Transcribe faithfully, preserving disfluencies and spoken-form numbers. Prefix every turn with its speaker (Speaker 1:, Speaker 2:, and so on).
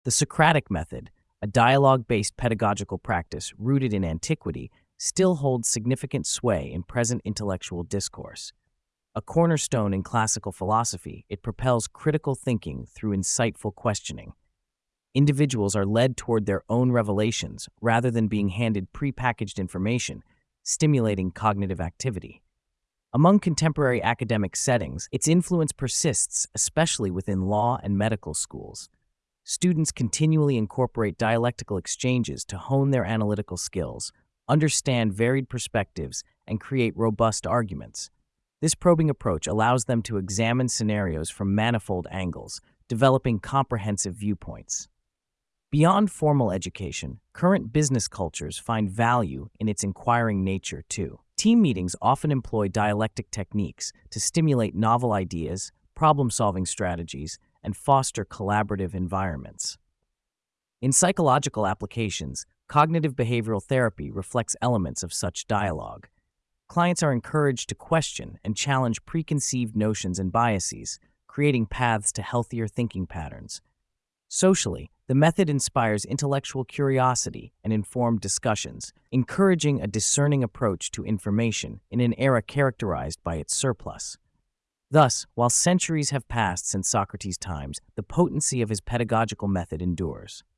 Speaker 1: The Socratic method, a dialogue-based pedagogical practice rooted in antiquity, still holds significant sway in present intellectual discourse. A cornerstone in classical philosophy, it propels critical thinking through insightful questioning. Individuals are led toward their own revelations rather than being handed prepackaged information, stimulating cognitive activity. Among contemporary academic settings, its influence persists, especially within law and medical schools. Students continually incorporate dialectical exchanges to hone their analytical skills, understand varied perspectives, and create robust arguments. This probing approach allows them to examine scenarios from manifold angles, developing comprehensive viewpoints. Beyond formal education, current business cultures find value in its inquiring nature, too. Team meetings often employ dialectic techniques to stimulate novel ideas, problem-solving strategies, and foster collaborative environments. In psychological applications, cognitive behavioral therapy reflects elements of such dialogue. Clients are encouraged to question and challenge preconceived notions and biases, creating paths to healthier thinking patterns. Socially, the method inspires intellectual curiosity and informed discussions, encouraging a discerning approach to information in an era characterized by its surplus. Thus, while centuries have passed since Socrates' times, the potency of his pedagogical method endures.